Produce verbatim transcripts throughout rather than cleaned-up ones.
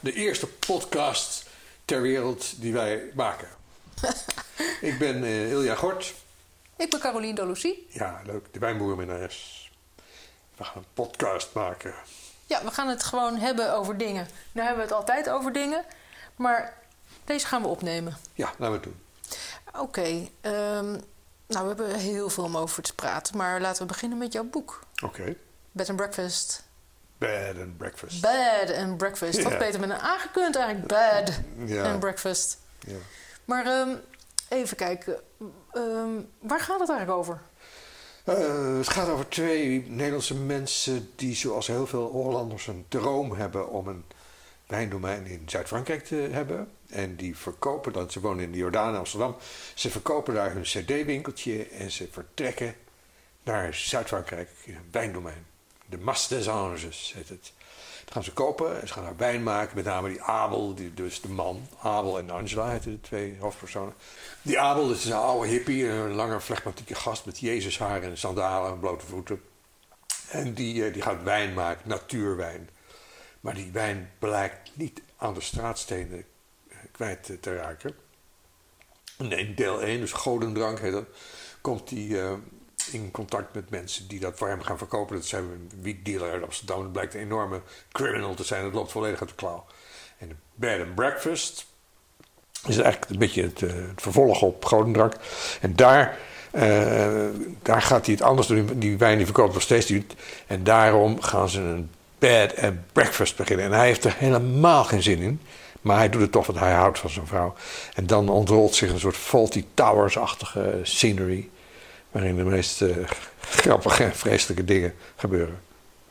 de eerste podcast ter wereld die wij maken. Ik ben uh, Ilja Gort. Ik ben Caroline Dolucie. Ja, leuk. De wijnboerminnares. We gaan een podcast maken. Ja, we gaan het gewoon hebben over dingen. Nu hebben we het altijd over dingen. Maar deze gaan we opnemen. Ja, laten we het doen. Oké. Okay, um, nou, we hebben heel veel om over te praten. Maar laten we beginnen met jouw boek. Oké. Okay. Bed and Breakfast. Bed and Breakfast. Bed and Breakfast. Dat Ja. had beter met een aangekund eigenlijk. Bed Ja. and Breakfast. Ja. Maar um, even kijken. Um, waar gaat het eigenlijk over? Uh, het gaat over twee Nederlandse mensen die zoals heel veel Hollanders een droom hebben om een wijndomein in Zuid-Frankrijk te hebben. En die verkopen dat, ze wonen in de Jordaan, Amsterdam. Ze verkopen daar hun cd-winkeltje en ze vertrekken naar Zuid-Frankrijk in een wijndomein. De Mas des Anges heet het. Dat gaan ze kopen en ze gaan daar wijn maken. Met name die Abel, die, dus de man. Abel en Angela heten de twee hoofdpersonen. Die Abel, dat is een oude hippie, een lange flegmatieke gast met Jezushaar en sandalen en blote voeten. En die, die gaat wijn maken, natuurwijn. Maar die wijn blijkt niet aan de straatstenen kwijt te raken. En in deel één, dus godendrank heet dat, komt hij uh, in contact met mensen die dat voor hem gaan verkopen. Dat zijn een wietdealer in Amsterdam. Dat blijkt een enorme criminal te zijn. Dat loopt volledig uit de klauw. En de Bed and Breakfast is eigenlijk een beetje het, uh, het vervolg op godendrank. En daar, uh, daar gaat hij het anders doen. Die wijn die verkoopt nog steeds niet. En daarom gaan ze een Bed and Breakfast beginnen. En hij heeft er helemaal geen zin in. Maar hij doet het toch, want hij houdt van zijn vrouw. En dan ontrolt zich een soort Fawlty Towers-achtige scenery. Waarin de meest uh, grappige en vreselijke dingen gebeuren.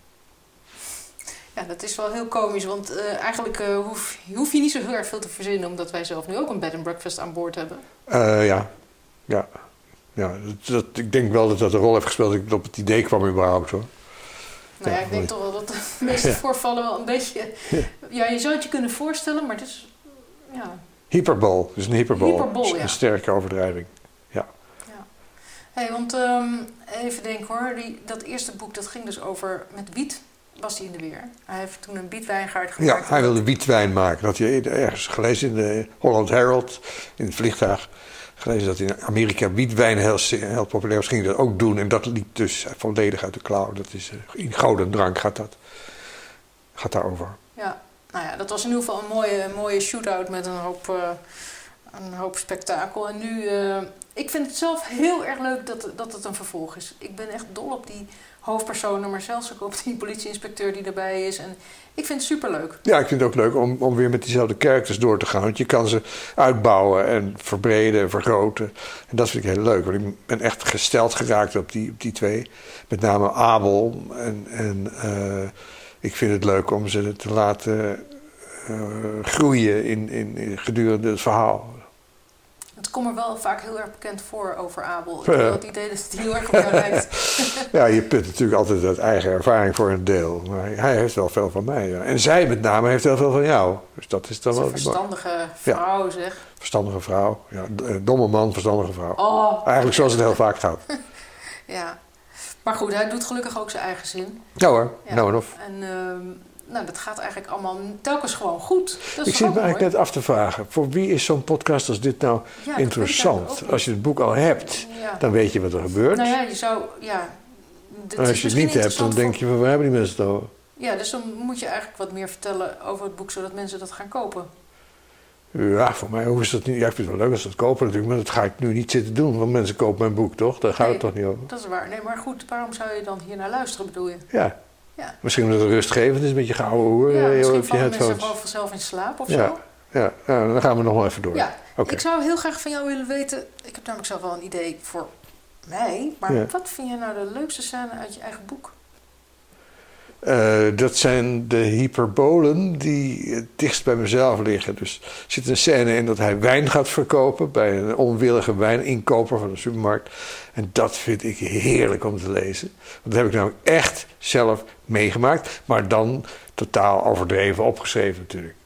Ja, dat is wel heel komisch. Want uh, eigenlijk uh, hoef, hoef je niet zo heel erg veel te verzinnen. Omdat wij zelf nu ook een bed and breakfast aan boord hebben. Uh, ja, ja. ja dat, dat, ik denk wel dat dat een rol heeft gespeeld. Dat ik op het idee kwam überhaupt hoor. Nou ja, ja, ik denk toch wel dat de meeste ja. voorvallen wel een beetje... Ja. ja, je zou het je kunnen voorstellen, maar het is... Ja. Hyperbol, het is een hyperbol. Hyperbol, ja. Een sterke overdrijving, ja. ja. Hé, hey, want um, even denken hoor, die, dat eerste boek dat ging dus over... Met wiet was hij in de weer. Hij heeft toen een wietwijngaard gemaakt. Ja, hij wilde wietwijn maken. Dat had je ergens gelezen in de Holland Herald, in het vliegtuig... gelezen dat in Amerika wietwijn heel, heel populair was, ging dat ook doen. En dat liep dus volledig uit de klauw. Dat is, in godendrank gaat dat. Gaat daarover. Ja, nou ja, dat was in ieder geval een mooie, mooie shootout met een hoop, uh, een hoop spektakel. En nu, uh, ik vind het zelf heel erg leuk dat, dat het een vervolg is. Ik ben echt dol op die hoofdpersonen, maar zelfs ook op die politieinspecteur die erbij is. En ik vind het superleuk. Ja, ik vind het ook leuk om, om weer met diezelfde characters door te gaan. Want je kan ze uitbouwen en verbreden en vergroten. En dat vind ik heel leuk. Want ik ben echt gesteld geraakt op die, op die twee. Met name Abel. En, en uh, ik vind het leuk om ze te laten uh, groeien in, in, in gedurende het verhaal. Het komt er wel vaak heel erg bekend voor over Abel. Ik heb wel het idee dat het heel erg op jou lijkt. Ja, je put natuurlijk altijd uit eigen ervaring voor een deel. Maar hij heeft wel veel van mij. Ja. En zij met name heeft heel veel van jou. Dus dat is dan dat wel... Een verstandige vrouw, ja. Zeg. Verstandige vrouw. Ja, domme man, verstandige vrouw. Oh. Eigenlijk zoals het heel vaak gaat. Ja. Maar goed, hij doet gelukkig ook zijn eigen zin. Ja hoor, ja. nou en of. En... Uh, Nou, dat gaat eigenlijk allemaal telkens gewoon goed. Dat is ik zit me eigenlijk mooi. net af te vragen. Voor wie is zo'n podcast als dit nou ja, interessant? Als je het boek al hebt, ja. dan weet je wat er gebeurt. Nou ja, je zou... Ja, en als je het niet hebt, dan denk je, van, waar hebben die mensen het over? Ja, dus dan moet je eigenlijk wat meer vertellen over het boek, zodat mensen dat gaan kopen. Ja, voor mij hoeven ze dat niet. Ja, ik vind het wel leuk als ze het kopen natuurlijk, maar dat ga ik nu niet zitten doen. Want mensen kopen mijn boek, toch? Daar gaat nee, het toch niet over? Dat is waar. Nee, maar goed, waarom zou je dan hier naar luisteren, bedoel je? Ja. Ja. Misschien omdat het rustgevend is, een beetje gouden hoer. Ja, misschien op vallen je mensen gewoon vanzelf in slaap of ja. zo. Ja, ja, dan gaan we nog wel even door. Ja, okay. Ik zou heel graag van jou willen weten... Ik heb namelijk zelf wel een idee voor mij. Maar ja. wat vind je nou de leukste scène uit je eigen boek? Uh, dat zijn de hyperbolen die het dichtst bij mezelf liggen. Dus er zit een scène in dat hij wijn gaat verkopen... bij een onwillige wijninkoper van de supermarkt. En dat vind ik heerlijk om te lezen. Want dat heb ik namelijk echt zelf meegemaakt. Maar dan totaal overdreven opgeschreven natuurlijk.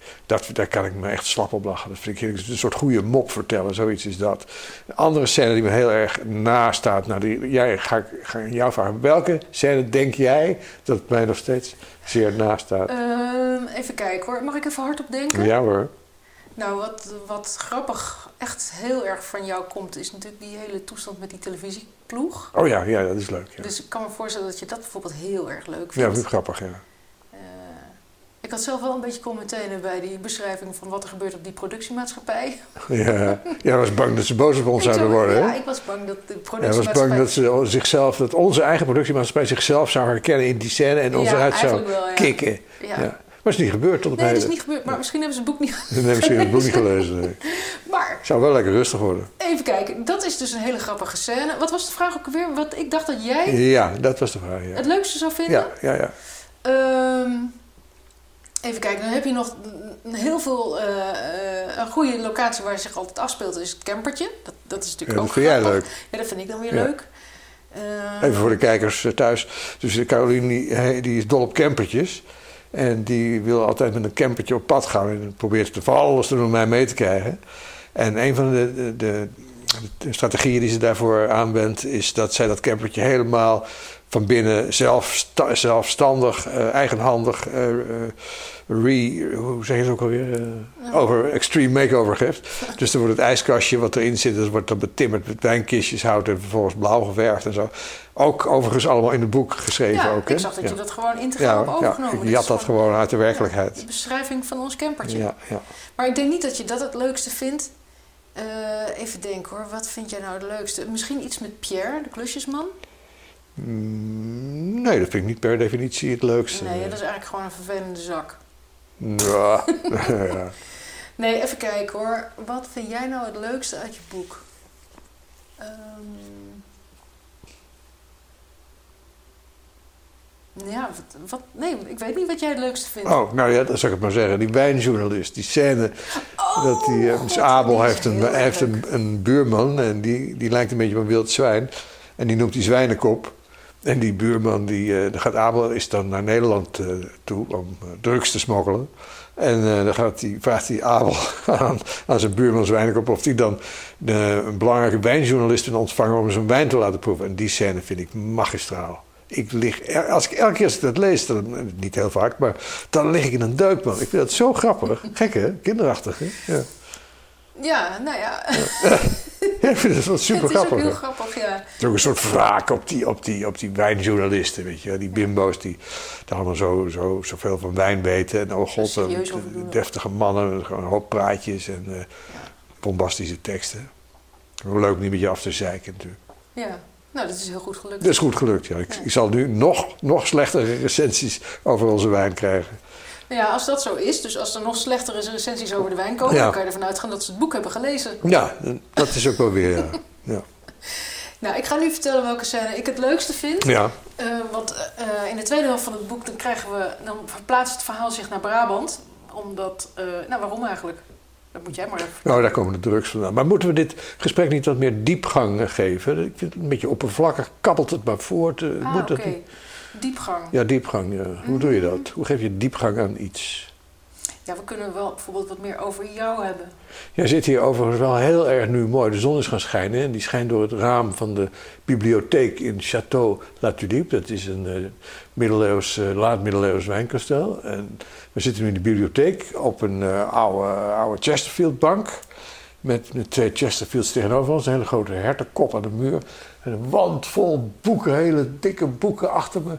Dat, daar kan ik me echt slap op lachen. Dat vind ik heerlijk. Een soort goede mop vertellen, zoiets is dat. Een andere scène die me heel erg nastaat. Nou, die, jij, ga, ik, ga ik jou vragen. Welke scène denk jij dat het mij nog steeds zeer nastaat? Um, even kijken hoor. Mag ik even hardop denken? Ja hoor. Nou, wat, wat grappig echt heel erg van jou komt, is natuurlijk die hele toestand met die televisieploeg. Oh ja, ja, dat is leuk. Ja. Dus ik kan me voorstellen dat je dat bijvoorbeeld heel erg leuk vindt. Ja, dat vind ik grappig, ja. Uh, ik had zelf wel een beetje commentaren bij die beschrijving van wat er gebeurt op die productiemaatschappij. Ja, jij was bang dat ze boos op ons zouden worden, hè? Ja, ik was bang dat de productiemaatschappij... Jij was bang dat, ze zichzelf, dat onze eigen productiemaatschappij zichzelf zou herkennen in die scène en ons ja, eruit zou wel, ja. kicken. Ja. Ja. Maar het is niet gebeurd tot het Nee, hele... dat is niet gebeurd, maar misschien hebben ze het boek niet gelezen. Nee, misschien heb ik het boek niet gelezen. Nee. Maar... Het zou wel lekker rustig worden. Even kijken, dat is dus een hele grappige scène. Wat was de vraag ook alweer? Wat ik dacht dat jij Ja, dat was de vraag, ja. het leukste zou vinden? Ja, ja, ja. Um, even kijken, dan heb je nog heel veel... Uh, uh, een goede locatie waar zich altijd afspeelt is het campertje. Dat, dat is natuurlijk Ja, ook dat vind jij grappig. leuk. Ja, dat vind ik dan weer Ja. leuk. Uh, Even voor de kijkers thuis. Dus Caroline die, die is dol op campertjes. En die wil altijd met een campertje op pad gaan. En probeert te van alles te doen om mij mee te krijgen. En een van de, de, de, de strategieën die ze daarvoor aanwendt... is dat zij dat campertje helemaal van binnen zelfsta, zelfstandig, uh, eigenhandig... Uh, uh, re, hoe zeg je het ook alweer? Uh, ja. Over extreme makeover geeft. Dus dan wordt het ijskastje wat erin zit... dat wordt dan betimmerd met wijnkistjes, hout en vervolgens blauw geverfd en zo. Ook overigens allemaal in het boek geschreven. Ja, ook, ik zag dat ja. je dat gewoon integraal Ja, hebt overgenomen. ja, ik jat dat gewoon uit de werkelijkheid. Ja, de beschrijving van ons campertje. Ja, ja. Maar ik denk niet dat je dat het leukste vindt. Uh, even denken hoor, wat vind jij nou het leukste? Misschien iets met Pierre, de klusjesman? Mm, nee, dat vind ik niet per definitie het leukste. Nee, dat is eigenlijk gewoon een vervelende zak. Ja. Ja. Nee, even kijken hoor. Wat vind jij nou het leukste uit je boek? Um, ja, wat, wat, nee, ik weet niet wat jij het leukste vindt. Oh, nou ja, dat zou ik het maar zeggen. Die wijnjournalist, die scène... Oh, dat die, uh, dus Abel heeft, een, hij heeft een, een buurman en die, die lijkt een beetje op een wild zwijn. En die noemt hij Zwijnenkop. En die buurman, die, uh, dan gaat Abel is dan naar Nederland uh, toe om uh, drugs te smokkelen. En uh, dan gaat die, vraagt hij Abel aan, aan zijn buurman Zwijnenkop of hij dan de, een belangrijke wijnjournalist wil ontvangen om zijn wijn te laten proeven. En die scène vind ik magistraal. Ik lig, als ik elke keer als ik dat lees, dan, niet heel vaak, maar dan lig ik in een deuk, man. Ik vind dat zo grappig. Gek, hè? Kinderachtig, hè? Ja, ja nou ja. Ja. Ja, ik vind het wel super grappig. Het is ook heel grappig, ja. Het is ook een soort wraak op die, op die, op die wijnjournalisten, weet je. Die bimbo's die daar allemaal zo, zo, zoveel van wijn weten. En oh god, de, de deftige mannen, gewoon een hoop praatjes en uh, ja. bombastische teksten. Hoe leuk niet met je af te zeiken natuurlijk. Ja. Nou, dat is heel goed gelukt. Dat is goed gelukt, ja. Ik, ja. ik zal nu nog, nog slechtere recensies over onze wijn krijgen. Nou ja, als dat zo is, dus als er nog slechtere recensies over de wijn komen... Ja. dan kan je ervan uitgaan dat ze het boek hebben gelezen. Ja, dat is ook wel weer, ja. Ja. Nou, ik ga nu vertellen welke scène ik het leukste vind. Ja. Uh, want uh, in de tweede helft van het boek dan krijgen we... dan verplaatst het verhaal zich naar Brabant. Omdat... Uh, nou, waarom eigenlijk? Dat moet jij maar even vertellen. Nou, daar komen de drugs vandaan. Maar moeten we dit gesprek niet wat meer diepgang geven? Ik vind het een beetje oppervlakkig, kabbelt het maar voort. Uh, ah, moet oké. dat niet? Diepgang. Ja, diepgang. Ja. Hoe Mm. doe je dat? Hoe geef je diepgang aan iets? Ja, we kunnen wel bijvoorbeeld wat meer over jou hebben. Jij zit hier overigens wel heel erg nu mooi. De zon is gaan schijnen en die schijnt door het raam van de bibliotheek in Château La Tulipe. Dat is een uh, middeleeuws, uh, laat-middeleeuws wijnkasteel. En we zitten nu in de bibliotheek op een uh, oude, oude Chesterfield-bank. Met, met twee Chesterfields tegenover ons. Een hele grote hertenkop aan de muur. En een wand vol boeken, hele dikke boeken achter me.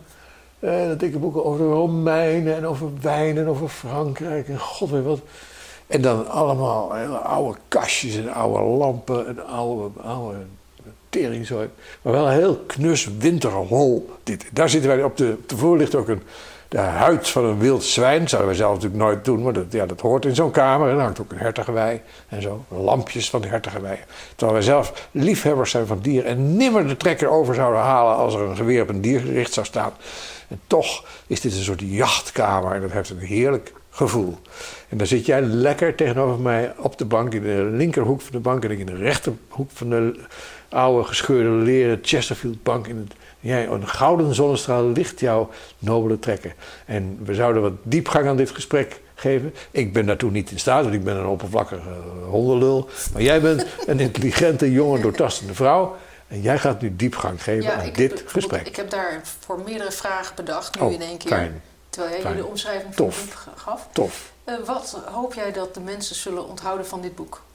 En dikke boeken over de Romeinen en over wijn en over Frankrijk en god weet wat. En dan allemaal hele oude kastjes en oude lampen en oude, oude teringzooi. Maar wel heel knus winterhol. Dit. Daar zitten wij op de, op de vloer ligt ook een, de huid van een wild zwijn. Dat zouden wij zelf natuurlijk nooit doen, maar dat, ja, dat hoort in zo'n kamer. En dan hangt ook een hertengewei en zo. Lampjes van de hertengewei. Terwijl wij zelf liefhebbers zijn van dieren en nimmer de trekker over zouden halen als er een geweer op een dier gericht zou staan. En toch is dit een soort jachtkamer en dat heeft een heerlijk gevoel. En dan zit jij lekker tegenover mij op de bank, in de linkerhoek van de bank en ik in de rechterhoek van de oude gescheurde leren Chesterfield bank. In het, jij, een gouden zonnestraal licht jouw nobele trekken. En we zouden wat diepgang aan dit gesprek geven. Ik ben daartoe niet in staat, want ik ben een oppervlakkige uh, hondenlul. Maar jij bent een intelligente, jonge, doortastende vrouw. En jij gaat nu diepgang geven ja, aan ik dit heb, gesprek. Ik heb daarvoor meerdere vragen bedacht, nu oh, in één keer. Fijn. Terwijl jij fijn. jullie omschrijving van het boek gaf. Tof. Uh, wat hoop jij dat de mensen zullen onthouden van dit boek?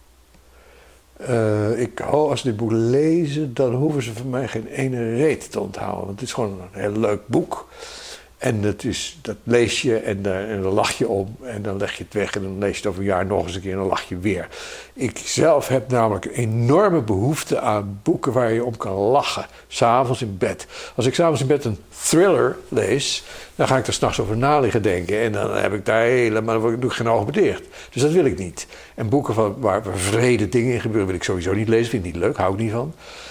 Uh, ik hoop, als ze dit boek lezen, dan hoeven ze van mij geen ene reet te onthouden. Want het is gewoon een heel leuk boek. En dat, is, dat lees je en, uh, en dan lach je om en dan leg je het weg en dan lees je het over een jaar nog eens een keer en dan lach je weer. Ik zelf heb namelijk een enorme behoefte aan boeken waar je om kan lachen, s'avonds in bed. Als ik s'avonds in bed een thriller lees, dan ga ik er s'nachts over na liggen denken en dan heb ik daar helemaal, dan doe ik geen ogen dicht. Dus dat wil ik niet. En boeken van, waar vrede dingen in gebeuren wil ik sowieso niet lezen, vind ik niet leuk, hou ik niet van.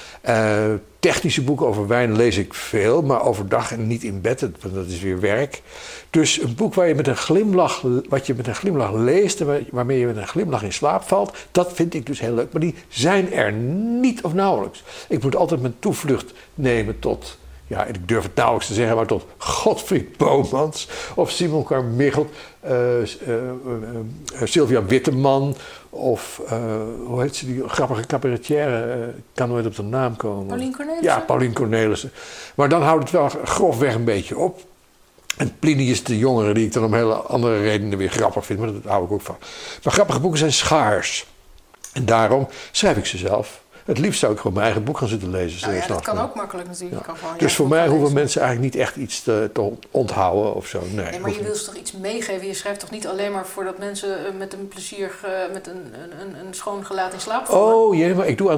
Uh, technische boeken over wijn lees ik veel, maar overdag en niet in bed, want dat is weer werk. Dus een boek waar je met een glimlach, wat je met een glimlach leest en waarmee je met een glimlach in slaap valt, dat vind ik dus heel leuk. Maar die zijn er niet of nauwelijks. Ik moet altijd mijn toevlucht nemen tot, ja, ik durf het nauwelijks te zeggen, maar tot Godfried Bomans of Simon Carmiggelt, uh, uh, uh, uh, Sylvia Witteman of, uh, hoe heet ze, die grappige cabaretière, uh, kan nooit op de naam komen. Paulien Cornelissen? Ja, Paulien Cornelissen. Maar dan houdt het wel grofweg een beetje op. En Plinius de Jongere, die ik dan om hele andere redenen weer grappig vind, maar dat hou ik ook van. Maar grappige boeken zijn schaars. En daarom schrijf ik ze zelf. Het liefst zou ik gewoon mijn eigen boek gaan zitten lezen. Nou ja, dat kan ook makkelijk natuurlijk. Ja. Kan gewoon, dus ja, voor mij hoeven lezen. mensen eigenlijk niet echt iets te, te onthouden of zo. Nee, nee maar je wil ze toch iets meegeven? Je schrijft toch niet alleen maar voordat mensen met een plezier, met een, een, een schoon gelaat in slaap vallen? Oh jee, maar ik doe aan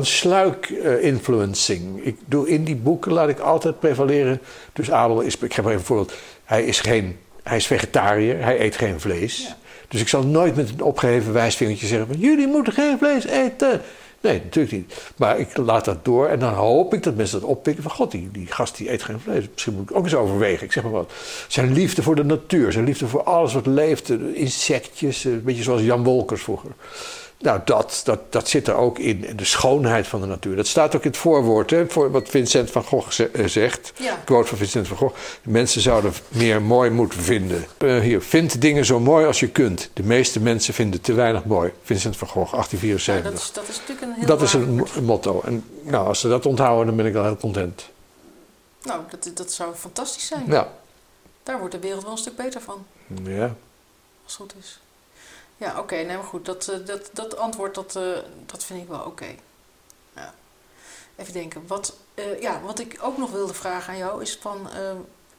sluik-influencing. Uh, ik doe in die boeken, laat ik altijd prevaleren. Dus Adel is, ik geef maar even een voorbeeld. Hij is, geen, hij is vegetariër, hij eet geen vlees. Ja. Dus ik zal nooit met een opgeheven wijsvingertje zeggen van, jullie moeten geen vlees eten. Nee, natuurlijk niet. Maar ik laat dat door en dan hoop ik dat mensen dat oppikken van, god, die, die gast die eet geen vlees. Misschien moet ik ook eens overwegen. Ik zeg maar wat. Zijn liefde voor de natuur, zijn liefde voor alles wat leeft. Insectjes, een beetje zoals Jan Wolkers vroeger. Nou, dat, dat, dat zit er ook in. En de schoonheid van de natuur. Dat staat ook in het voorwoord, hè, voor wat Vincent van Gogh zegt. Ja. Quote van Vincent van Gogh. De mensen zouden meer mooi moeten vinden. Uh, hier, vind dingen zo mooi als je kunt. De meeste mensen vinden te weinig mooi. Vincent van Gogh, achttien vierenzeventig. Ja, dat, is, dat is natuurlijk een heel Dat is een, woord. een motto. En nou, als ze dat onthouden, dan ben ik wel heel content. Nou, dat, dat zou fantastisch zijn. Ja. Daar wordt de wereld wel een stuk beter van. Ja. Als het goed is. Ja, oké. Okay, nee, maar goed. Dat, dat, dat antwoord, dat, uh, dat vind ik wel oké. Okay. Ja. Even denken. Wat, uh, ja, wat ik ook nog wilde vragen aan jou is van... Uh,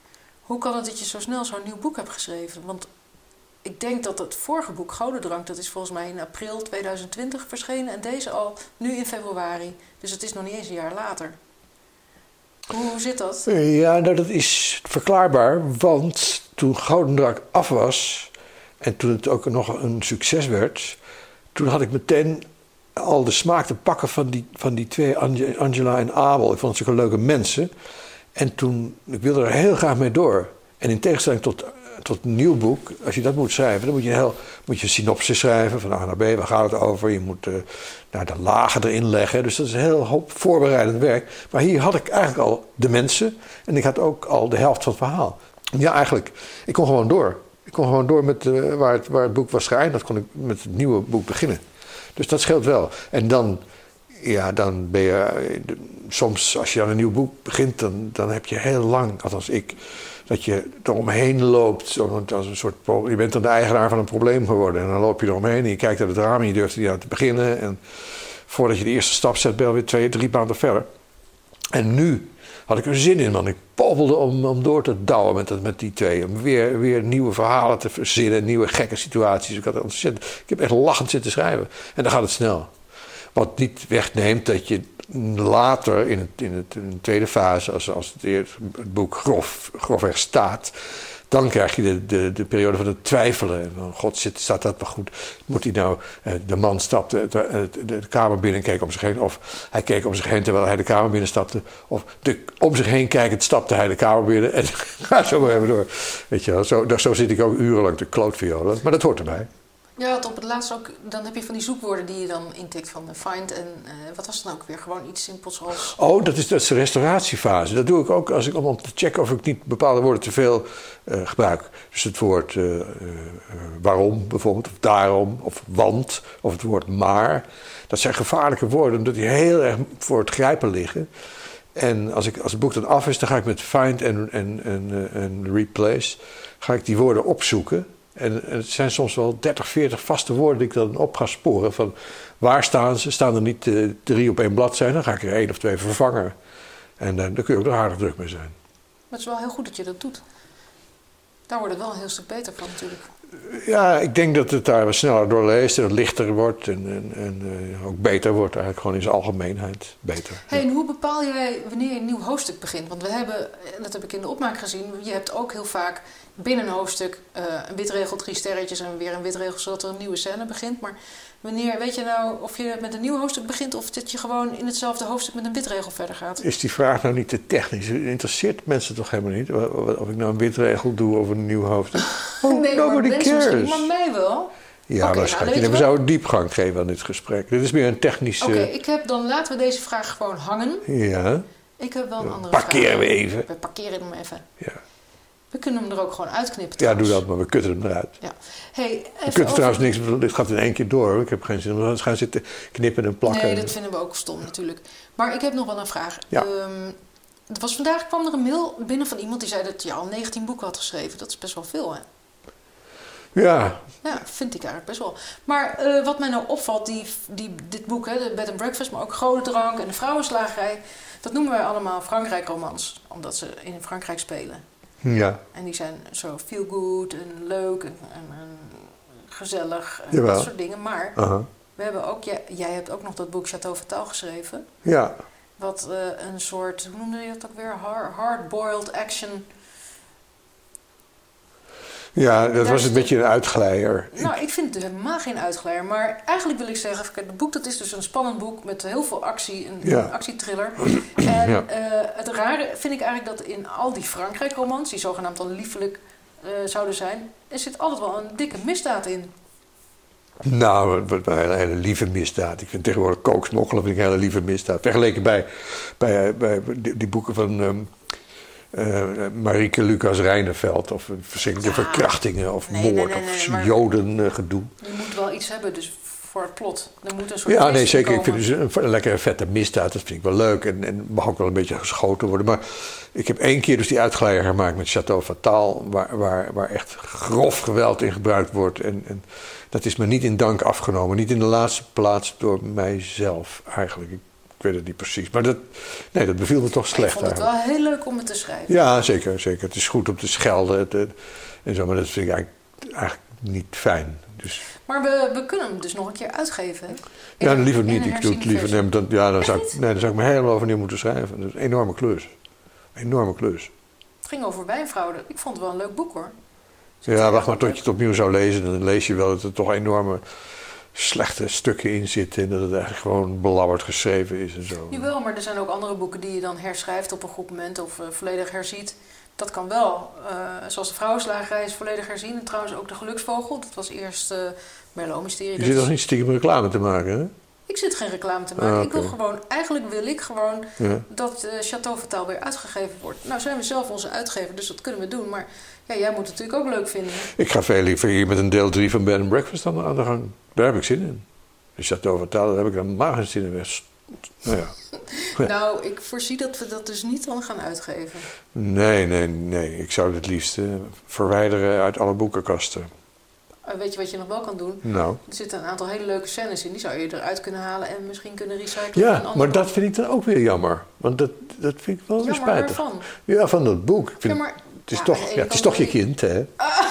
hoe kan het dat je zo snel zo'n nieuw boek hebt geschreven? Want ik denk dat het vorige boek, Godendrank, dat is volgens mij in april tweeduizend twintig verschenen. En deze al nu in februari. Dus het is nog niet eens een jaar later. Hoe, hoe zit dat? Ja, nou dat is verklaarbaar. Want toen Godendrank af was... En toen het ook nog een succes werd, toen had ik meteen al de smaak te pakken van die, van die twee, Angela en Abel. Ik vond ze zulke leuke mensen. En toen, ik wilde er heel graag mee door. En in tegenstelling tot, tot een nieuw boek, als je dat moet schrijven, dan moet je, heel, moet je een synopsis schrijven van A naar B, waar gaat het over? Je moet uh, nou, de lagen erin leggen. Dus dat is een heel hoop voorbereidend werk. Maar hier had ik eigenlijk al de mensen en ik had ook al de helft van het verhaal. Ja, eigenlijk, ik kon gewoon door. Ik kon gewoon door met uh, waar, het, waar het boek was geëindigd, kon ik met het nieuwe boek beginnen. Dus dat scheelt wel. En dan, ja, dan ben je, uh, soms als je aan een nieuw boek begint, dan, dan heb je heel lang, althans ik, dat je eromheen loopt. Als een soort, je bent dan de eigenaar van een probleem geworden. En dan loop je eromheen en je kijkt uit het raam en je durft er niet aan te beginnen. En voordat je de eerste stap zet, ben je alweer twee, drie maanden verder. En nu had ik er zin in, want ik poppelde om, om door te douwen met, met die twee. Om weer, weer nieuwe verhalen te verzinnen, nieuwe gekke situaties. Ik, had ontzettend, ik heb echt lachend zitten schrijven. En dan gaat het snel. Wat niet wegneemt dat je later in, het, in, het, in de tweede fase, als, als het, eerst, het boek grof, grofweg staat, dan krijg je de, de, de periode van het twijfelen. Van, God, zit, staat dat wel goed? Moet hij nou... De man stapte de, de, de kamer binnen en keek om zich heen. Of hij keek om zich heen terwijl hij de kamer binnen stapte. Of de, om zich heen kijkend stapte hij de kamer binnen. En ga zo maar even door. Weet je wel, zo, zo zit ik ook urenlang te klootviolen. Maar dat hoort erbij. Ja, het op het laatst ook, dan heb je van die zoekwoorden die je dan intikt van find en uh, wat was het nou ook weer? Gewoon iets simpels als... Oh, dat is, dat is de restauratiefase. Dat doe ik ook als ik, om, om te checken of ik niet bepaalde woorden te veel uh, gebruik. Dus het woord uh, uh, waarom bijvoorbeeld, of daarom, of want, of het woord maar. Dat zijn gevaarlijke woorden, omdat die heel erg voor het grijpen liggen. En als, ik, als het boek dan af is, dan ga ik met find en, en, en, en replace, ga ik die woorden opzoeken. En het zijn soms wel dertig, veertig vaste woorden die ik dan op ga sporen. Van waar staan ze? Staan er niet uh, drie op één bladzijde? Dan ga ik er één of twee vervangen. En uh, dan kun je ook nog aardig druk mee zijn. Maar het is wel heel goed dat je dat doet. Daar wordt het wel een heel stuk beter van natuurlijk. Ja, ik denk dat het daar wat sneller door leest en het lichter wordt. En, en, en uh, ook beter wordt eigenlijk gewoon in zijn algemeenheid. Beter. Hey, en hoe bepaal jij wanneer je een nieuw hoofdstuk begint? Want we hebben, en dat heb ik in de opmaak gezien, je hebt ook heel vaak binnen een hoofdstuk uh, een witregel, drie sterretjes en weer een witregel, zodat er een nieuwe scène begint. Maar wanneer weet je nou of je met een nieuw hoofdstuk begint of dat je gewoon in hetzelfde hoofdstuk met een witregel verder gaat? Is die vraag nou niet te technisch? Het interesseert mensen toch helemaal niet? Of ik nou een witregel doe of een nieuw hoofdstuk? Oh, nee, nobody maar cares. Misschien, maar mij wel. Ja, okay, waarschijnlijk. Nou, we zouden diepgang geven aan dit gesprek. Dit is meer een technische... Oké, okay, ik heb dan laten we deze vraag gewoon hangen. Ja. Ik heb wel een andere Parkeren vraag. we even. We parkeren hem even. Ja. We kunnen hem er ook gewoon uitknippen. Ja, trouwens. doe dat, maar we kutten hem eruit. Ja. Hey, even we kutten over... trouwens niks, dit gaat in één keer door. Ik heb geen zin om te gaan zitten knippen en plakken. Nee, dat vinden we ook stom natuurlijk. Maar ik heb nog wel een vraag. Ja. Um, het was vandaag kwam er een mail binnen van iemand die zei dat je al negentien boeken had geschreven. Dat is best wel veel, hè? Ja. Ja, vind ik eigenlijk best wel. Maar uh, wat mij nou opvalt, die, die, dit boek, hè, de Bed and Breakfast, maar ook Godendrank en de Vrouwenslagerij, dat noemen wij allemaal Frankrijk-romans, omdat ze in Frankrijk spelen. Ja. En die zijn zo feel good en leuk en, en, en gezellig en Jawel. dat soort dingen. Maar Uh-huh. we hebben ook, jij, jij hebt ook nog dat boek Château Fatal geschreven. Ja. Wat uh, een soort, hoe noemde je dat ook weer? Hard, hard-boiled action. Ja, dat Daar was een zit- beetje een uitglijder. Nou, ik vind het helemaal geen uitglijder. Maar eigenlijk wil ik zeggen, kijk, het boek dat is dus een spannend boek met heel veel actie, een, Ja. een actietriller. En Ja. uh, het rare vind ik eigenlijk dat in al die Frankrijk-romans, die zogenaamd dan liefelijk uh, zouden zijn, er zit altijd wel een dikke misdaad in. Nou, wat wat een hele, hele lieve misdaad. Ik vind tegenwoordig kooksmokkelen vind ik een hele lieve misdaad. Vergeleken bij, bij, bij die, die boeken van um, uh, Marieke Lucas Reineveld. Of verschillende Ja. verkrachtingen of Nee, nee, moord nee, nee, of maar- jodengedoe. Je moet wel iets hebben dus voor het plot. Er moet een soort Ja, nee, twist zeker. Ik komen. vind dus een, een lekkere vette misdaad. Dat vind ik wel leuk. En, en mag ook wel een beetje geschoten worden. Maar ik heb één keer dus die uitglijder gemaakt met Château Fatal. Waar, waar, waar echt grof geweld in gebruikt wordt. En, en dat is me niet in dank afgenomen. Niet in de laatste plaats door mijzelf eigenlijk. Ik, ik weet het niet precies. Maar dat, nee, dat beviel me toch Maar ik slecht vond het eigenlijk. wel heel leuk om het te schrijven. Ja, zeker, zeker. Het is goed om te schelden. Het, het- en zo, maar dat vind ik eigenlijk, eigenlijk niet fijn. Dus, Maar we, we kunnen hem dus nog een keer uitgeven. hè? In ja, een- liever in niet. een Ik doe het liever. herziene Nee, dan, ja, dan Echt zou ik, niet? nee, dan zou ik me helemaal overnieuw moeten schrijven. Dat is een enorme klus. Enorme klus. versie. Het ging over wijnfraude. Ik vond het wel een leuk boek hoor. Ja, wacht maar tot je het opnieuw zou lezen. Dan lees je wel dat er toch enorme slechte stukken in zitten. En dat het eigenlijk gewoon belabberd geschreven is en zo. Jawel, maar er zijn ook andere boeken die je dan herschrijft op een goed moment of uh, volledig herziet. Dat kan wel. Uh, zoals de Vrouwenslagerij is volledig herzien. En trouwens ook de Geluksvogel. Dat was eerst uh, Merlot Mysterie. Je Dat zit is- nog niet stiekem reclame te maken, hè? Ik zit geen reclame te maken. Ah, Ik wil oké. gewoon, eigenlijk wil ik gewoon Ja. dat uh, Château Fatal weer uitgegeven wordt. Nou zijn we zelf onze uitgever, dus dat kunnen we doen. Maar ja, jij moet het natuurlijk ook leuk vinden. Ik ga veel liever hier met een deel drie van Bed and Breakfast aan de, aan de gang. Daar heb ik zin in. De Château Fatal, daar heb ik helemaal geen zin in. Weg. Nou ja. Ja. Nou, ik voorzie dat we dat dus niet dan gaan uitgeven. Nee, nee, nee. Ik zou het liefst eh, verwijderen uit alle boekenkasten. Uh, weet je wat je nog wel kan doen? Nou. Er zitten een aantal hele leuke scènes in. Die zou je eruit kunnen halen en misschien kunnen recyclen. naar een Ja, ander maar dat boek. vind ik dan ook weer jammer. Want dat, dat vind ik wel weer Jammer spijtig. waarvan? Ja, van dat boek. Ik vind, Ja, maar- het is, ja, toch, aan de ja, ene het is kant toch je wel- kind, hè?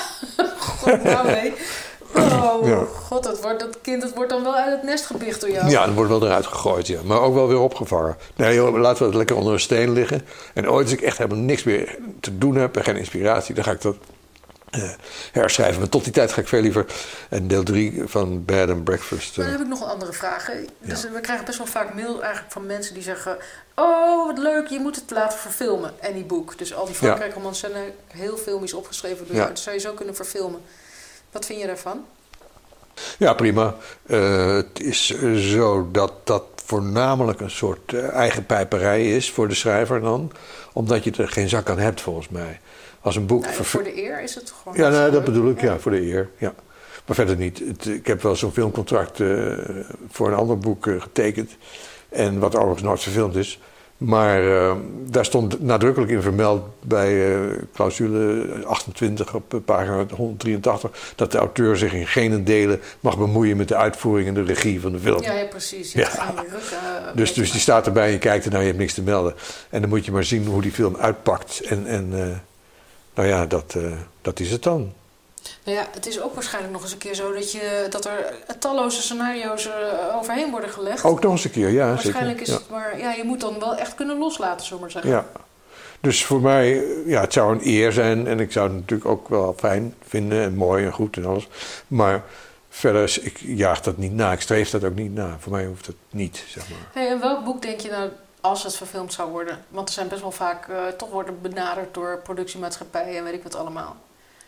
God, nou nee. Oh, Ja. god, dat, wordt, dat kind dat wordt dan wel uit het nest gebicht door jou. Ja, dan wordt wel eruit gegooid, ja. Maar ook wel weer opgevangen. Nee, joh, laten we het lekker onder een steen liggen. En ooit als ik echt helemaal niks meer te doen heb en geen inspiratie, dan ga ik dat eh, herschrijven. Maar tot die tijd ga ik veel liever een deel drie van Bed and Breakfast. Maar eh, dan heb ik nog een andere vraag. hè. Dus we krijgen best wel vaak mail eigenlijk van mensen die zeggen... Oh, wat leuk, je moet het laten verfilmen, Annie Boek. Dus al die Frankrijk-romans zijn heel filmisch opgeschreven door Ja. jou. Dat zou je zo kunnen verfilmen. Wat vind je daarvan? Ja, prima. Uh, het is zo dat dat voornamelijk een soort uh, eigen pijperij is voor de schrijver dan. Omdat je er geen zak aan hebt, volgens mij. Als een boek... Nou, verv- voor de eer is het gewoon... Ja, nou, dat bedoel ik. Ja. Ja, voor de eer. Ja. Maar verder niet. Het, ik heb wel zo'n filmcontract uh, voor een ander boek uh, getekend. En wat overigens nooit verfilmd is. Maar uh, daar stond nadrukkelijk in vermeld bij uh, clausule achtentwintig op uh, pagina honderddrieëntachtig... dat de auteur zich in geen delen mag bemoeien met de uitvoering en de regie van de film. Ja, ja precies. Je Ja. ja. Je rug, uh, dus, dus die staat erbij en je kijkt ernaar, je hebt niks te melden. En dan moet je maar zien hoe die film uitpakt. En, en uh, nou ja, dat, uh, dat is het dan. Nou ja, het is ook waarschijnlijk nog eens een keer zo dat, je, dat er talloze scenario's er overheen worden gelegd. Ook nog eens een keer, ja. Waarschijnlijk zeker. is het maar... Ja, je moet dan wel echt kunnen loslaten, zullen we maar zeggen. Ja. Dus voor mij, ja, het zou een eer zijn. En ik zou het natuurlijk ook wel fijn vinden en mooi en goed en alles. Maar verder, ik jaag dat niet na. Ik streef dat ook niet na. Voor mij hoeft het niet, zeg maar. Hey, en welk boek denk je nou, als het verfilmd zou worden? Want er zijn best wel vaak uh, toch worden benaderd door productiemaatschappijen en weet ik wat allemaal.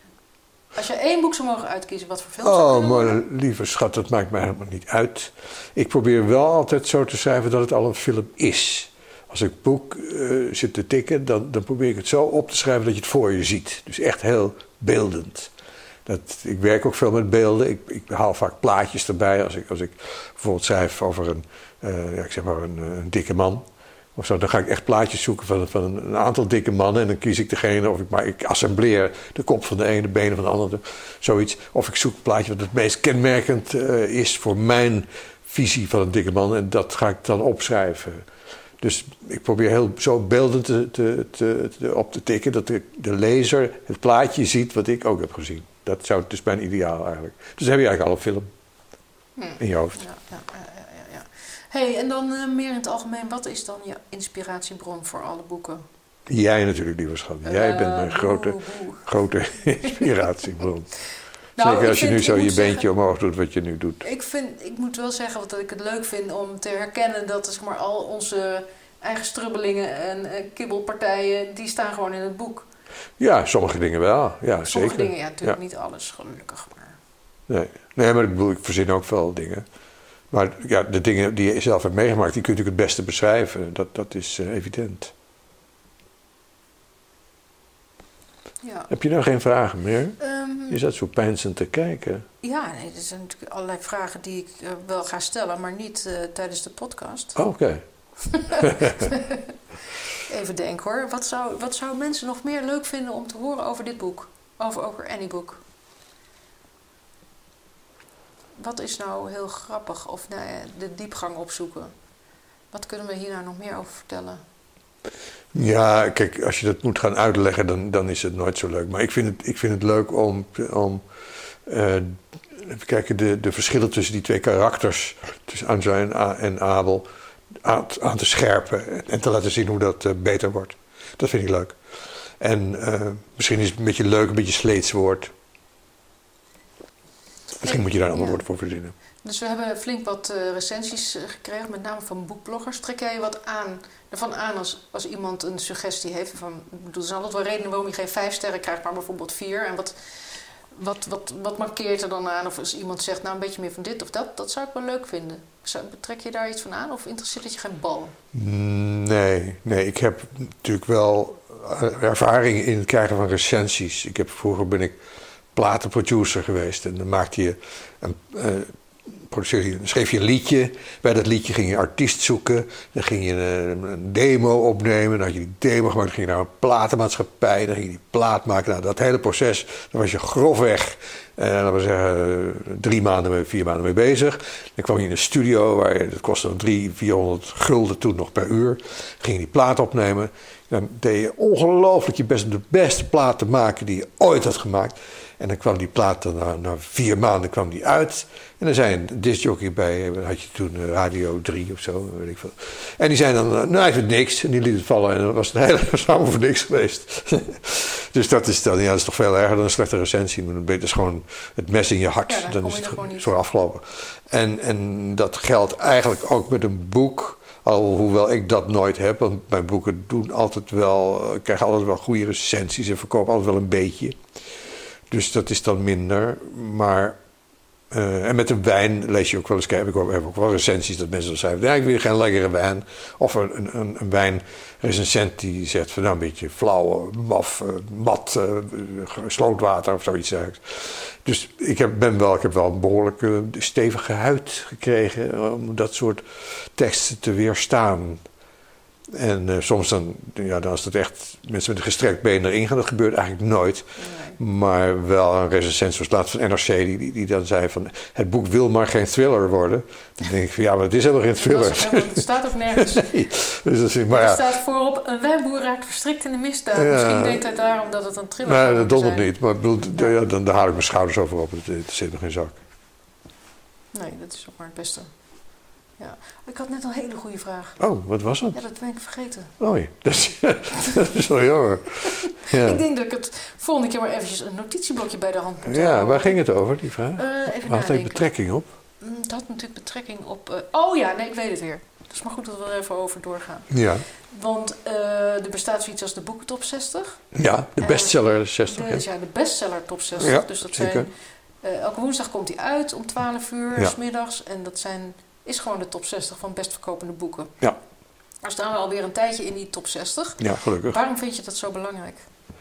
Als je één boek zou mogen uitkiezen, wat voor film zou Oh, kunnen worden? maar lieve schat, dat maakt mij helemaal niet uit. Ik probeer wel altijd zo te schrijven dat het al een film is. Als ik boek uh, zit te tikken, dan, dan probeer ik het zo op te schrijven dat je het voor je ziet. Dus echt heel beeldend. Dat, ik werk ook veel met beelden. Ik, ik haal vaak plaatjes erbij. Als ik, als ik bijvoorbeeld schrijf over een, uh, ja, ik zeg maar een, een dikke man... Of zo, dan ga ik echt plaatjes zoeken van, van een, een aantal dikke mannen. En dan kies ik degene, of ik, maar ik assembleer de kop van de ene, de benen van de andere. Zoiets. Of ik zoek een plaatje wat het meest kenmerkend uh, is voor mijn visie van een dikke man. En dat ga ik dan opschrijven. Dus ik probeer heel zo beeldend te, te, te, te, op te tikken dat de, de lezer het plaatje ziet wat ik ook heb gezien. Dat zou dus mijn ideaal eigenlijk. Dus dan heb je eigenlijk al een film hmm. in je hoofd. Ja, ja, ja, ja, ja. Hey, en dan uh, meer in het algemeen, wat is dan je inspiratiebron voor alle boeken? Jij natuurlijk, lieve schat. Jij uh, bent mijn grote, boe, boe. grote inspiratiebron. Nou, Zeker als je vind, nu zo je beentje zeggen, omhoog doet wat je nu doet. Ik, vind, ik moet wel zeggen dat ik het leuk vind om te herkennen dat zeg maar, al onze eigen strubbelingen en uh, kibbelpartijen, die staan gewoon in het boek. Ja, sommige dingen wel. Ja, sommige zeker. dingen, ja, natuurlijk ja. niet alles, gelukkig. Maar... Nee. nee, maar ik bedoel, ik verzin ook wel dingen. Maar ja, de dingen die je zelf hebt meegemaakt, die kun je natuurlijk het beste beschrijven. Dat, dat is uh, evident. Ja. Heb je nou geen vragen meer? Um, je zat zo peinzend te kijken. Ja, nee, er zijn natuurlijk allerlei vragen die ik uh, wel ga stellen, maar niet uh, tijdens de podcast. Oh, oké. Okay. Even denken hoor. Wat zou, wat zou mensen nog meer leuk vinden om te horen over dit boek? Over, over Annie Boek? Wat is nou heel grappig? Of nou ja, de diepgang opzoeken. Wat kunnen we hier nou nog meer over vertellen? Ja, kijk, als je dat moet gaan uitleggen, dan, dan is het nooit zo leuk. Maar ik vind het, ik vind het leuk om, om uh, even kijken, de, de verschillen tussen die twee karakters, tussen Anja en, A, en Abel, aan, aan te scherpen en te laten zien hoe dat uh, beter wordt. Dat vind ik leuk. En uh, misschien is het een beetje leuk, een beetje sleets woord. Misschien moet je daar een ander ja. woord voor verzinnen. Dus we hebben flink wat uh, recensies uh, gekregen, met name van boekbloggers. Trek jij je wat aan, ervan aan als, als iemand een suggestie heeft? Van, ik bedoel, er zijn altijd wel redenen waarom je geen vijf sterren krijgt, maar bijvoorbeeld vier. En wat, wat, wat, wat markeert er dan aan? Of als iemand zegt, nou een beetje meer van dit of dat, dat zou ik wel leuk vinden. Zou, trek je daar iets van aan of interesseert het je geen bal? Nee, nee, ik heb natuurlijk wel ervaring in het krijgen van recensies. Ik heb, vroeger ben ik platenproducer geweest en dan maakte je een... Uh, produceerde je, schreef je een liedje. Bij dat liedje ging je een artiest zoeken. Dan ging je een, een demo opnemen. Dan had je die demo gemaakt. Dan ging je naar een platenmaatschappij. Dan ging je die plaat maken. Nou, dat hele proces, daar was je grofweg, eh, laten we zeggen, drie maanden, vier maanden mee bezig. Dan kwam je in een studio, waar je, dat kostte dan drie, vierhonderd gulden toen nog per uur. Dan ging je die plaat opnemen. Dan deed je ongelooflijk je best om de beste plaat te maken die je ooit had gemaakt. En dan kwam die plaat, dan na, na vier maanden kwam die uit. En dan zei een discjockey bij, had je toen Radio drie of zo, weet ik veel. En die zei dan, nou hij vindt niks. En die liet het vallen en dan was het hele samen voor niks geweest. Dus dat is, dan, ja, dat is toch veel erger dan een slechte recensie. Maar dan is gewoon het mes in je hart. Ja, dan dan kom is je het er gewoon niet. zo afgelopen. En, en dat geldt eigenlijk ook met een boek. Alhoewel ik dat nooit heb, want mijn boeken doen altijd wel, krijgen altijd wel goede recensies en verkopen altijd wel een beetje. Dus dat is dan minder. Maar Uh, en met de wijn lees je ook wel eens, heb ik ook, heb ook wel recensies dat mensen dan schrijven, ja, ik wil geen lekkere wijn. Of een, een, een wijnrecensent die zegt van nou een beetje flauw, maf, uh, mat, uh, slootwater of zoiets dergelijks. Dus ik heb, ben wel, ik heb wel een behoorlijk uh, stevige huid gekregen om dat soort teksten te weerstaan. En uh, soms dan, ja, dan is het echt mensen met een gestrekt been erin gaan. Dat gebeurt eigenlijk nooit. Nee. Maar wel een recensent zoals laatst van N R C die, die, die dan zei van het boek wil maar geen thriller worden. Dan denk ik van ja, maar het is helemaal geen thriller. Is helemaal, het staat ook nergens. Nee. Dus dat is, maar er ja. staat voorop een wijnboer raakt verstrikt in de misdaad. Ja. Misschien deed hij daarom dat het een thriller nee, was. Nee, dat dondert niet. Maar bedoel, ja. Ja, dan, dan haal ik mijn schouders over op. Het, het zit nog geen zak. Nee, dat is ook maar het beste. Ja. Ik had net een hele goede vraag. Oh, wat was het? Ja, dat ben ik vergeten. Oei, dat is, dat is wel jammer. Ja. Ik denk dat ik het volgende keer maar eventjes een notitieblokje bij de hand moet Ja, houden. waar ging het over, die vraag? Uh, even Waar had het betrekking op? Het had natuurlijk betrekking op... Uh, oh ja, nee, ik weet het weer. Het is maar goed dat we er even over doorgaan. Ja. Want uh, er bestaat zoiets als de boekentop zestig. Ja, de bestseller zestig. De, ja, de bestseller top zestig. Ja, dus dat zeker. zijn... Uh, elke woensdag komt die uit om twaalf uur, Ja. 's middags. En dat zijn, is gewoon de top zestig van best verkopende boeken. Ja. Daar staan we alweer een tijdje in die top zestig. Ja, gelukkig. Waarom vind je dat zo belangrijk?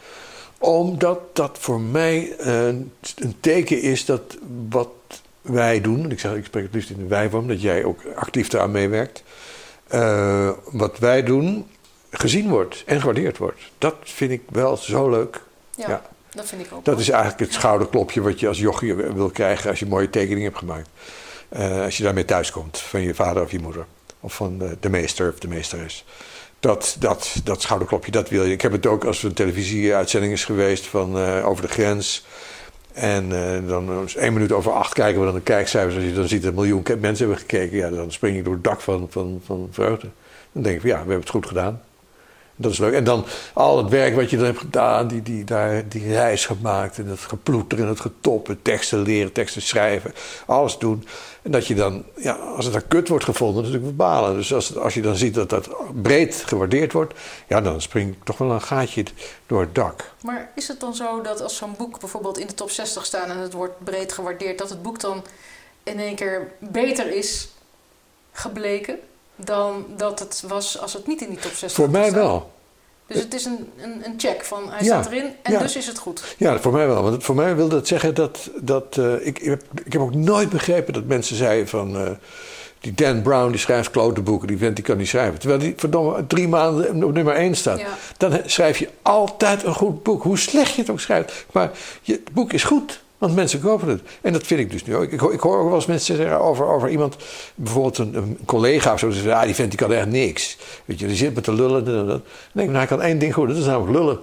Omdat dat voor mij uh, een teken is dat wat wij doen... Ik zeg, ik spreek het liefst in de wij-vorm, dat jij ook actief eraan meewerkt. Uh, wat wij doen gezien wordt en gewaardeerd wordt. Dat vind ik wel zo leuk. Ja. Ja. Dat vind ik ook. Dat wel. is eigenlijk het schouderklopje wat je als jochie wil krijgen als je een mooie tekening hebt gemaakt. Uh, als je daarmee thuiskomt van je vader of je moeder. Of van de, de meester of de meesteres. Dat, dat, dat schouderklopje, dat wil je. Ik heb het ook als er een televisieuitzending is geweest van uh, Over de Grens. En uh, dan is één minuut over acht kijken we dan de kijkcijfers. Als je dan ziet dat een miljoen mensen hebben gekeken. Ja, dan spring je door het dak van, van, van vreugde. Dan denk ik van ja, we hebben het goed gedaan. Dat is leuk. En dan al het werk wat je dan hebt gedaan, die, die, daar, die reis gemaakt en het geploeter en het getoppen, teksten leren, teksten schrijven, alles doen. En dat je dan, ja, als het dan kut wordt gevonden, dat is natuurlijk balen. Dus als, als je dan ziet dat dat breed gewaardeerd wordt, ja, dan springt toch wel een gaatje door het dak. Maar is het dan zo dat als zo'n boek bijvoorbeeld in de top zestig staat en het wordt breed gewaardeerd, dat het boek dan in één keer beter is gebleken dan dat het was als het niet in die top zestig Voor mij staat? wel. Dus het is een, een, een check van hij Ja, staat erin en ja. dus is het goed. Ja, voor mij wel. Want voor mij wil dat zeggen dat... dat uh, ik, ik, heb, ik heb ook nooit begrepen dat mensen zeiden van... Uh, die Dan Brown die schrijft klote boeken, die vent die kan niet schrijven. Terwijl die verdomme drie maanden op nummer één staat. Ja. Dan schrijf je altijd een goed boek. Hoe slecht je het ook schrijft. Maar je, het boek is goed. Want mensen kopen het. En dat vind ik dus nu ook. Ik, ik hoor ook wel eens mensen zeggen over, over iemand... bijvoorbeeld een, een collega of zo... die zeggen, ah, die vent die kan echt niks. Weet je, die zit met te lullen. Dan denk ik, nou, hij kan één ding goed. Dat is namelijk lullen.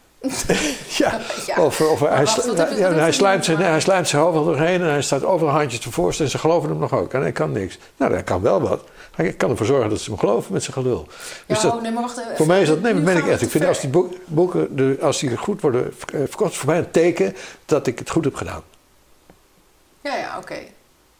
ja. Ja. Of, of hij, wacht, slu- wat heb je- ja, wat hij, heb je slijmt zijn, nu nee, hij slijmt zijn hoofd er doorheen... en hij staat overal handjes tevoorschijn... en ze geloven hem nog ook. En hij kan niks. Nou, hij kan wel wat. Hij kan ervoor zorgen dat ze hem geloven met zijn gelul. Dus Ja, dat, oh, nee, maar wacht even. voor mij is dat... Nee, Nu dat meen ik gaan we echt. te Ik vind ver. als die boek- boeken... De, als die goed worden verkocht... is voor mij een teken dat ik het goed heb gedaan. Ja, ja, oké. Okay.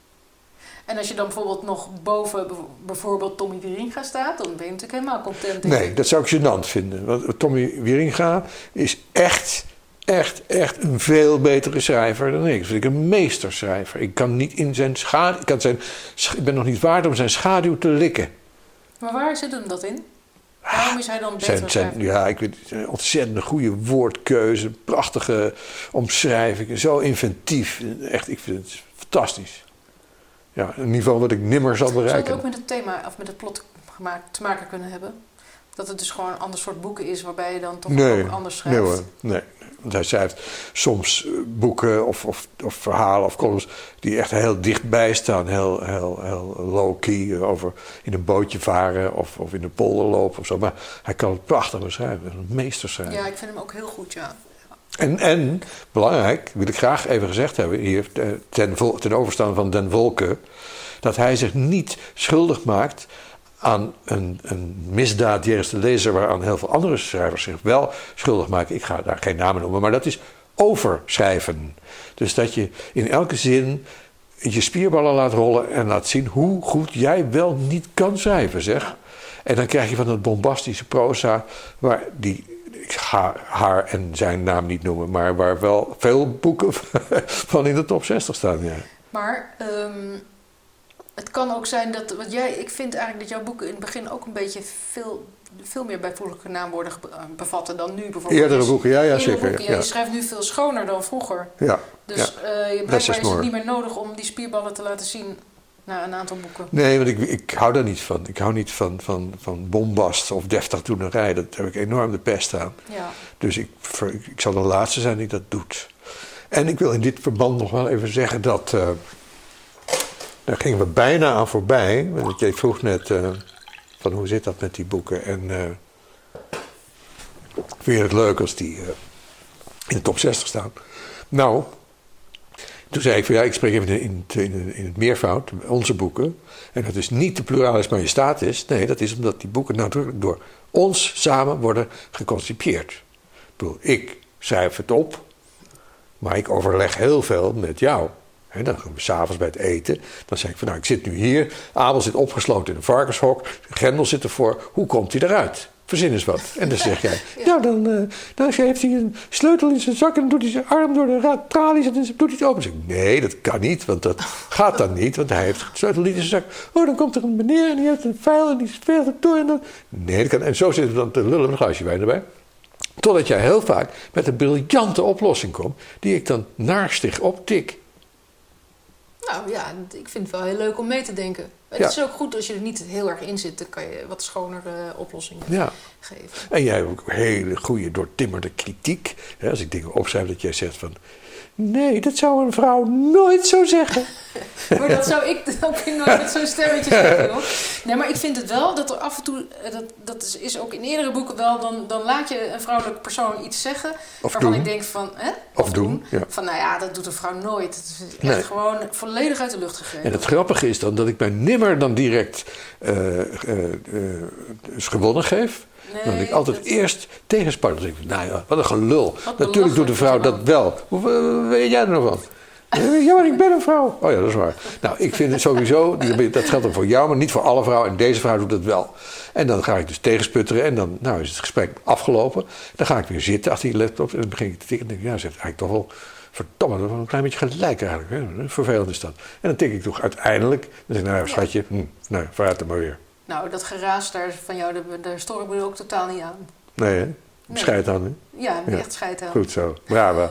En als je dan bijvoorbeeld nog boven bijvoorbeeld Tommy Wieringa staat, dan ben je natuurlijk helemaal content. Nee, dat zou ik gênant vinden. Want Tommy Wieringa is echt, echt, echt een veel betere schrijver dan ik. Dat vind ik een meesterschrijver. Ik kan niet in zijn schaduw... Ik, kan zijn, ik ben nog niet waard om zijn schaduw te likken. Maar waar zit hem dat in? Waarom is hij dan beter Zijn, zijn, ja, ik weet een ontzettend goede woordkeuze, prachtige omschrijvingen, zo inventief. Echt, ik vind het fantastisch. Ja, een niveau wat ik nimmer zal bereiken. Zou het ook met het thema of met het plot gemaakt, te maken kunnen hebben? Dat het dus gewoon een ander soort boeken is waarbij je dan toch nee, ook anders schrijft? Nee hoor, nee. Want hij schrijft soms boeken of, of, of verhalen of columns die echt heel dichtbij staan. Heel, heel, heel low-key, over in een bootje varen of, of in een polder lopen of zo. Maar hij kan het prachtig beschrijven, een meesterschrijver. Ja, ik vind hem ook heel goed, ja. En, en, belangrijk, wil ik graag even gezegd hebben hier, ten, ten overstaan van Den Wolke, dat hij zich niet schuldig maakt aan een, een misdaad jegens de lezer, waaraan heel veel andere schrijvers zich wel schuldig maken. Ik ga daar geen namen noemen, maar dat is overschrijven. Dus dat je in elke zin je spierballen laat rollen en laat zien hoe goed jij wel niet kan schrijven, zeg. En dan krijg je van dat bombastische proza, waar die... Ik ga haar en zijn naam niet noemen, maar waar wel veel boeken van in de top zestig staan. Ja. Maar um, het kan ook zijn dat... Want jij, ik vind eigenlijk dat jouw boeken in het begin ook een beetje veel... veel meer bijvoeglijke naamwoorden bevatten dan nu bijvoorbeeld. Eerdere boeken, ja, ja Eerdere zeker. Boeken, ja. Ja. Je schrijft nu veel schoner dan vroeger. Ja. Dus ja. Uh, blijkbaar is het niet meer nodig om die spierballen te laten zien na een aantal boeken. Nee, want ik, ik hou daar niet van. Ik hou niet van, van, van bombast of deftig doenerij. Dat heb ik enorm de pest aan. Ja. Dus ik, ik zal de laatste zijn die dat doet. En ik wil in dit verband nog wel even zeggen dat... Uh, daar gingen we bijna aan voorbij. Want jij vroeg net... Uh, van hoe zit dat met die boeken? En uh, vind je het leuk als die uh, in de top zestig staan? Nou, toen zei ik van ja, ik spreek even in, in, in, in het meervoud, onze boeken. En dat is niet de pluralis majestatis. Nee, dat is omdat die boeken nadrukkelijk door ons samen worden geconcipieerd. Ik bedoel, ik schrijf het op, maar ik overleg heel veel met jou. He, dan gaan we s'avonds bij het eten. Dan zeg ik van nou, ik zit nu hier. Abel zit opgesloten in een varkenshok. Grendel zit ervoor. Hoe komt hij eruit? Verzin eens wat. En dan zeg jij, ja. nou dan, uh, dan heeft hij een sleutel in zijn zak en dan doet hij zijn arm door de tralies en dan doet hij het open. Dan zeg ik, nee, dat kan niet, want dat gaat dan niet, want hij heeft een sleutel niet in zijn zak. Oh, dan komt er een meneer en die heeft een vijl en die speelt het door en dan... Nee, dat kan. En zo zitten we dan te lullen met een glaasje wijn erbij. Totdat jij heel vaak met een briljante oplossing komt, die ik dan naarstig optik. Nou ja, ik vind het wel heel leuk om mee te denken. Het ja. is ook goed als je er niet heel erg in zit, dan kan je wat schonere oplossingen ja. geven. En jij hebt ook hele goede doortimmerde kritiek. Hè, als ik dingen opschrijf dat jij zegt van... Nee, dat zou een vrouw nooit zo zeggen. Maar dat zou ik ook nooit met zo'n stemmetje zeggen, hoor. Nee, maar ik vind het wel dat er af en toe... Dat, dat is, is ook in eerdere boeken wel... Dan, dan laat je een vrouwelijke persoon iets zeggen... Of waarvan doen. ik denk van... Hè? Of, of doen. doen ja. Van nou ja, dat doet een vrouw nooit. Het is echt nee. gewoon volledig uit de lucht gegeven. En het grappige is dan dat ik mij nimmer dan direct uh, uh, uh, dus gewonnen geef... Nee, dat ik altijd dat... eerst tegenspan. Dan denk ik, nou ja, wat een gelul. Wat Natuurlijk doet de vrouw dat wel. Hoe weet jij er nog van? Ja, maar ik ben een vrouw. Oh ja, dat is waar. Nou, ik vind het sowieso, dat geldt ook voor jou, maar niet voor alle vrouwen. En deze vrouw doet dat wel. En dan ga ik dus tegensputteren en dan nou, is het gesprek afgelopen. Dan ga ik weer zitten achter die laptop en dan begin ik te tikken. En denk ik, ja, ze heeft eigenlijk toch wel, verdomme, dat is wel een klein beetje gelijk eigenlijk. Hè? Vervelend is dat. En dan tik ik toch uiteindelijk, dan zeg ik, nou ja, schatje, hm, nou, vooruit dan maar weer. Nou, dat geraas daar van jou, daar, daar stoor ik me ook totaal niet aan. Nee, hè? Nee. Scheid aan, hè? Ja, ja, echt scheid aan. Goed zo, bravo.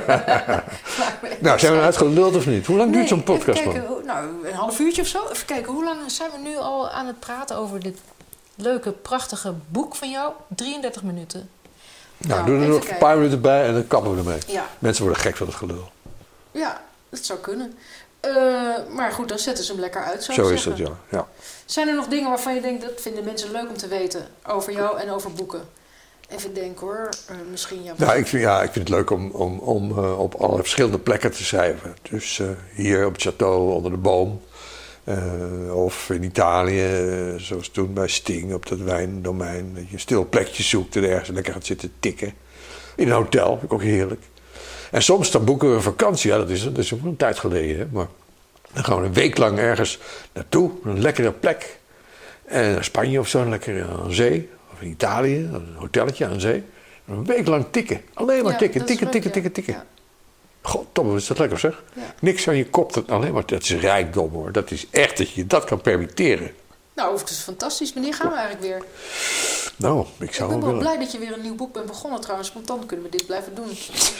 Nou, zijn we uitgeluld of niet? Hoe lang nee, duurt zo'n podcast, kijken, man? Nou, een half uurtje of zo. Even kijken, hoe lang zijn we nu al aan het praten over dit leuke, prachtige boek van jou? drieëndertig minuten. Nou, nou doe er nog kijken. Een paar minuten bij en dan kappen we ermee. Ja. Mensen worden gek van het gelul. Ja, dat zou kunnen. Uh, maar goed, dan zetten ze hem lekker uit, zou Zo ik is zeggen. dat, ja. ja. Zijn er nog dingen waarvan je denkt, dat vinden mensen leuk om te weten over jou en over boeken? Even denken hoor, uh, misschien... Ja, nou, ik vind, ja, ik vind het leuk om, om, om uh, op alle verschillende plekken te schrijven. Dus uh, hier op het château, onder de boom. Uh, of in Italië, uh, zoals toen bij Sting op dat wijndomein. Dat je een stil plekje zoekt en ergens lekker gaat zitten tikken. In een hotel, vind ik ook heerlijk. En soms dan boeken we een vakantie. Ja, dat is, dat is ook een tijd geleden. Hè? Maar dan gaan we een week lang ergens naartoe. Een lekkere plek. En naar Spanje of zo, lekker aan zee. Of in Italië, een hotelletje aan zee. En een week lang tikken. Alleen maar ja, tikken, tikken, leuk, tikken, ja. tikken, tikken. Ja. Goddomme, is dat lekker zeg. Ja. Niks aan je kop, dat, alleen maar, dat is rijkdom hoor. Dat is echt dat je dat kan permitteren. Nou, het is fantastisch. Wanneer gaan we eigenlijk weer? Nou, ik zou Ik ben wel willen. blij dat je weer een nieuw boek bent begonnen trouwens. Want dan kunnen we dit blijven doen.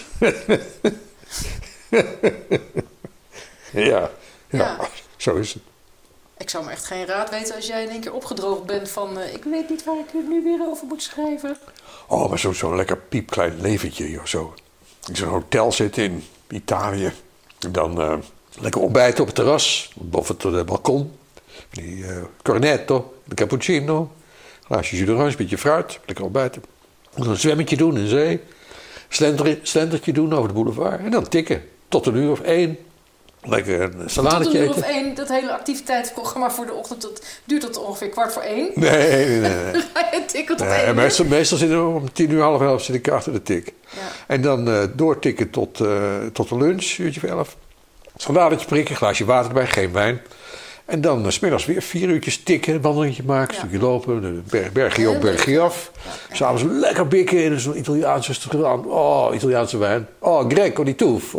ja, ja, ja, zo is het. Ik zou me echt geen raad weten als jij in één keer opgedroogd bent van... Uh, ik weet niet waar ik het nu weer over moet schrijven. Oh, maar zo'n zo lekker piepklein leventje, joh, zo. In zo'n hotel zitten in Italië. En dan uh, lekker ontbijten op het terras, boven het uh, balkon. Die uh, cornetto, de cappuccino, glaasje jus d'orange, een beetje fruit, lekker ontbijten. Dan een zwemmetje doen in zee. Slender, slendertje doen over de boulevard. En dan tikken, tot een uur of één. Lekker een saladetje eten. Tot een uur of één, dat hele activiteitsprogramma voor de ochtend, dat duurt tot ongeveer kwart voor één. Nee, nee, nee. nee. Ga je tikken tot nee, één meestal, meestal zitten we om tien uur, half elf zit ik achter de tik. Ja. En dan uh, doortikken tot, uh, tot de lunch, uurtje of elf. Saladetje prikken, glaasje water erbij, geen wijn. En dan uh, 's middags weer vier uurtjes tikken, een wandelingetje maken, ja. Een stukje lopen, de berg, bergje op, bergje af. Ja. S'avonds lekker bikken in zo'n Italiaanse restaurant. Oh, Italiaanse wijn. Oh, Greco di Tuffo.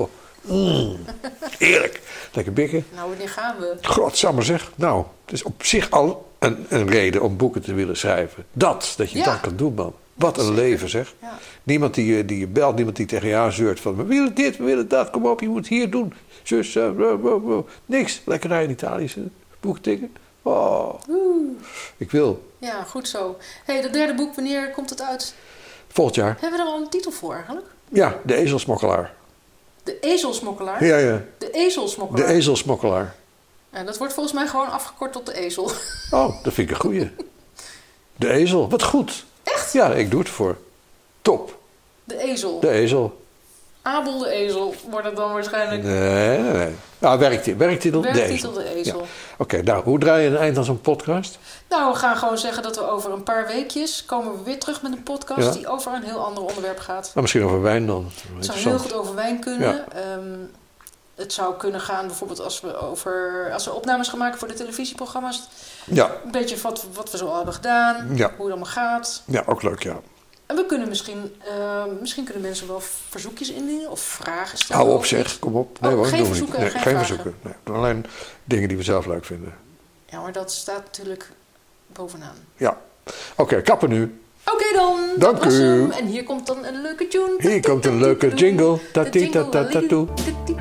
Mm, heerlijk. Lekker bikken. Nou, wanneer gaan we? Godsamme zeg. Nou, het is op zich al een, een reden om boeken te willen schrijven. Dat, dat je Ja. dat kan doen, man. Wat een Zeker. leven, zeg. Ja. Niemand die, je- die je belt, niemand die tegen je aanzeurt van... we willen dit, we willen dat, kom op, je moet het hier doen. Zus, uh, uh, uh, uh. niks. Lekker rijden in Italië, boek tikken. Oh, Oeh. ik wil. Ja, goed zo. Hé, hey, dat derde boek, wanneer komt het uit? Volgend jaar. Hebben we er al een titel voor eigenlijk? Ja, de ezelsmokkelaar. De ezelsmokkelaar? Ja, ja, De de ezelsmokkelaar? ezelsmokkelaar. Ja, dat wordt volgens mij gewoon afgekort tot de ezel. Oh, dat vind ik een goeie. De ezel, wat goed. Echt? Ja, ik doe het voor. Top, De ezel. de ezel. Abel de ezel wordt het dan waarschijnlijk. Nee, nee, nee. Nou, werktitel, werktitel, de Werktitel ezel. de ezel. Ja. Oké, nou, hoe draai je een eind aan zo'n podcast? Nou, we gaan gewoon zeggen dat we over een paar weekjes komen we weer terug met een podcast Ja. die over een heel ander onderwerp gaat. Nou, misschien over wijn dan. Het zou heel goed over wijn kunnen. Ja. Ehm, het zou kunnen gaan bijvoorbeeld als we, over, als we opnames gaan maken voor de televisieprogramma's. Ja, Een beetje wat, wat we zo al hebben gedaan. Ja. Hoe het allemaal gaat. ja, ook leuk, ja. En we kunnen misschien, ehm, misschien kunnen mensen wel verzoekjes indienen of vragen stellen. Hou op of zeg, iets. kom op. Oh, Nee hoor, geen doen we verzoeken niet. en Nee, geen geen vragen. verzoeken. Nee, alleen dingen die we zelf leuk vinden. Ja, maar dat staat natuurlijk bovenaan. Ja. Oké, kappen nu. Oké dan, Dank dat was u. hem. En hier komt dan een leuke tune. Hier komt een leuke jingle. De jingle. Ta-ti-ta-ta-ta-toe. Ta-ti.